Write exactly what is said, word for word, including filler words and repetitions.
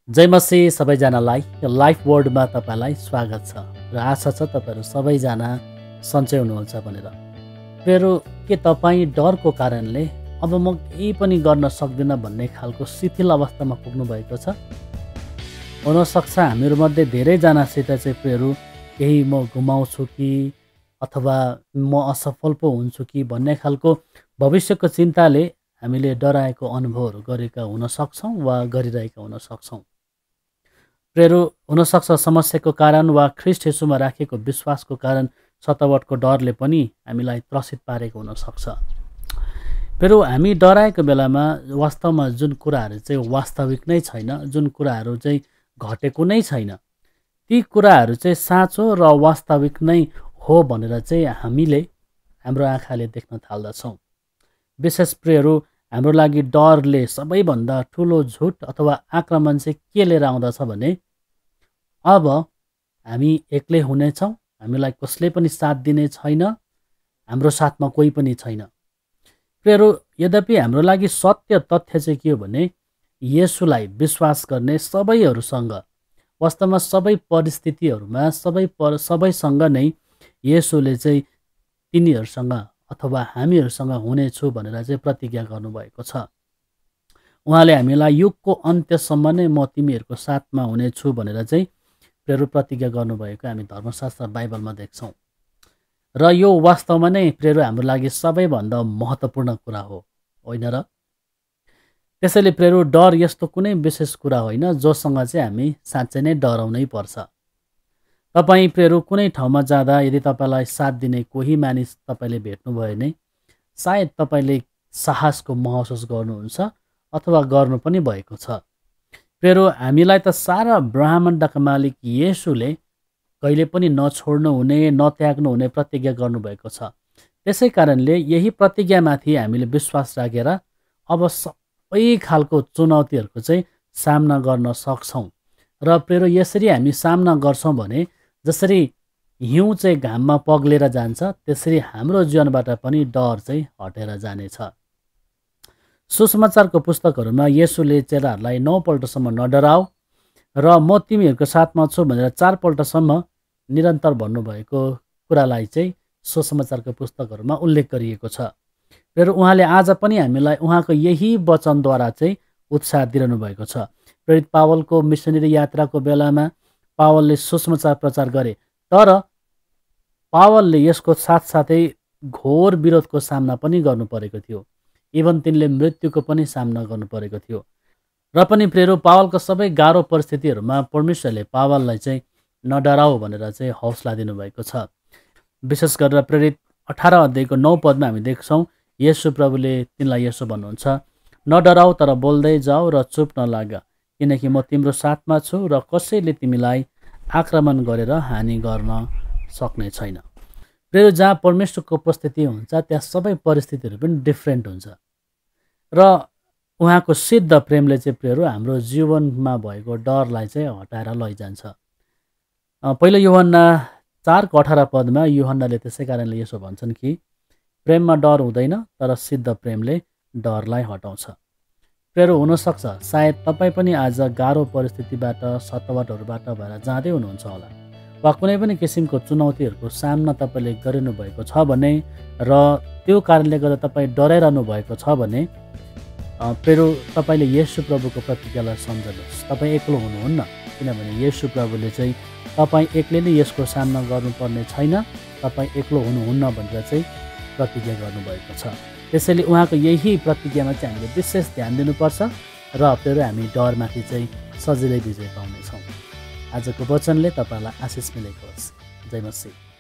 जय मसीह सबैजनालाई लाइफ वर्ल्डमा तपाईँलाई स्वागत छ र आशा छ तपाईँहरू सबैजना सन्चै हुनुहुन्छ भनेर। प्रियहरू, के तपाईँ डरको कारणले अब म केही पनि गर्न सक्दिनँ भन्ने खालको शिथिल अवस्थामा पुग्नु भएको छ? हुनसक्छ हामीहरूमध्ये धेरैजनासित चाहिँ प्रियहरू केही म गुमाउँछु कि अथवा म असफल पो हुन्छु कि भन्ने खालको भविष्यको चिन्ताले हामीले डराएको अनुभवहरू गरेका हुन सक्छौँ वा गरिरहेका हुन सक्छौँ। प्रियहरू, हुनसक्छ समस्याको कारण वा ख्रीष्ट येशूमा राखेको विश्वासको कारण सतावटको डरले पनि हामीलाई त्रसित पारेको हुनसक्छ। प्रियहरू, हामी डराएको बेलामा वास्तवमा जुन कुराहरू चाहिँ वास्तविक नै छैन, जुन कुराहरू चाहिँ घटेको नै छैन, ती कुराहरू चाहिँ साँचो र वास्तविक नै हो भनेर चाहिँ हामीले हाम्रो आँखाले देख्न थाल्दछौँ। विशेष प्रियहरू, हाम्रो लागि डरले सबैभन्दा ठुलो झुट अथवा आक्रमण चाहिँ के लिएर आउँदछ भने अब हामी एक्लै हुनेछौँ, हामीलाई कसले पनि साथ दिने छैन, हाम्रो साथमा कोही पनि छैन। प्रियहरू, यद्यपि हाम्रो लागि सत्य तथ्य चाहिँ के हो भने येशूलाई विश्वास गर्ने सबैहरूसँग वास्तवमा सबै परिस्थितिहरूमा सबै पर सबैसँग नै येशूले चाहिँ तिनीहरूसँग अथवा हामीहरूसँग हुनेछु भनेर चाहिँ प्रतिज्ञा गर्नुभएको छ। उहाँले हामीलाई युगको अन्त्यसम्म नै म तिमीहरूको साथमा हुनेछु भनेर चाहिँ प्रियहरू प्रतिज्ञा गर्नुभएको हामी धर्मशास्त्र बाइबलमा देख्छौँ। र यो वास्तवमा नै प्रियहरू हाम्रो लागि सबैभन्दा महत्त्वपूर्ण कुरा हो, होइन र? त्यसैले प्रियहरू, डर यस्तो कुनै विशेष कुरा होइन जोसँग चाहिँ हामी साँच्चै नै डराउनै पर्छ। तपाईँ प्रियहरू कुनै ठाउँमा जाँदा यदि तपाईँलाई साथ दिने कोही मानिस तपाईँले भेट्नुभयो भने सायद तपाईँले साहसको महसुस गर्नुहुन्छ अथवा गर्नु पनि भएको छ। प्रियहरू, हामीलाई त सारा ब्रह्माण्डका मालिक येशूले कहिले पनि नछोड्नु हुने नत्याग्नु हुने प्रतिज्ञा गर्नुभएको छ। त्यसै कारणले यही प्रतिज्ञामाथि हामीले विश्वास राखेर अब सबै खालको चुनौतीहरूको चाहिँ सामना गर्न सक्छौँ। र प्रियहरू, यसरी हामी सामना गर्छौँ भने जसरी हिउँ चाहिँ घाममा पग्लेर जान्छ त्यसरी हाम्रो जीवनबाट पनि डर चाहिँ हटेर जानेछ। सुसमाचारको पुस्तकहरूमा येशूले चेलाहरूलाई नौपल्टसम्म नडराऊ र म तिमीहरूको साथमा छु भनेर चारपल्टसम्म निरन्तर भन्नुभएको कुरालाई चाहिँ सुसमाचारको पुस्तकहरूमा उल्लेख गरिएको छ। र उहाँले आज पनि हामीलाई उहाँको यही वचनद्वारा चाहिँ उत्साह दिइरहनु भएको छ। प्रेरित पावलको मिसनरी यात्राको बेलामा पावलले सुसमाचार प्रचार गरे, तर पावलले यसको साथसाथै घोर विरोधको सामना पनि गर्नु परेको थियो। इभन तिनले मृत्युको पनि सामना गर्नु परेको थियो। र पनि प्रियहरू, पावलको सबै गाह्रो परिस्थितिहरूमा परमेश्वरले पावललाई चाहिँ नडराऊ भनेर चाहिँ हौसला दिनुभएको छ। विशेष गरेर प्रेरित अठार अध्यायको नौ पदमा हामी देख्छौँ येशू प्रभुले तिनलाई यसो भन्नुहुन्छ, नडराऊ तर बोल्दै जाऊ र चुप नलाग, किनकि म तिम्रो साथमा छु र कसैले तिमीलाई आक्रमण गरेर हानि गर्न सक्ने छैन। प्रियहरू, जहाँ परमेश्वरको उपस्थिति हुन्छ त्यहाँ सबै परिस्थितिहरू पनि डिफ्रेन्ट हुन्छ र उहाँको सिद्ध प्रेमले चाहिँ प्रियहरू हाम्रो जीवनमा भएको डरलाई चाहिँ हटाएर लैजान्छ। पहिलो यूहन्ना चारको अठार पदमा यूहन्नाले त्यसै कारणले यसो भन्छन् कि प्रेममा डर हुँदैन तर सिद्ध प्रेमले डरलाई हटाउँछ। प्रियहरू, हुनसक्छ सायद तपाईँ पनि आज गाह्रो परिस्थितिबाट सतावटहरूबाट भएर जाँदै हुनुहुन्छ होला वा कुनै पनि किसिमको चुनौतीहरूको सामना तपाईँले गरिनु भएको छ भने र त्यो कारणले गर्दा तपाईँ डराइरहनु भएको छ भने प्रियहरू, तपाईँले येशू प्रभुको प्रतिज्ञालाई सम्झनुहोस्। तपाईँ एक्लो हुनुहुन्न, किनभने येशू प्रभुले चाहिँ तपाईँ एक्लै नै यसको सामना गर्नुपर्ने छैन, तपाईँ एक्लो हुनुहुन्न भनेर चाहिँ प्रतिज्ञा गर्नुभएको छ। त्यसैले उहाँको यही प्रतिज्ञामा चाहिँ हामीले विशेष ध्यान दिनुपर्छ र प्रियहरू हामी डरमाथि चाहिँ सजिलै विजय पाउनेछौँ। आजको वचनले तपाईँलाई आशिष मिलेको होस्। जय मसीह।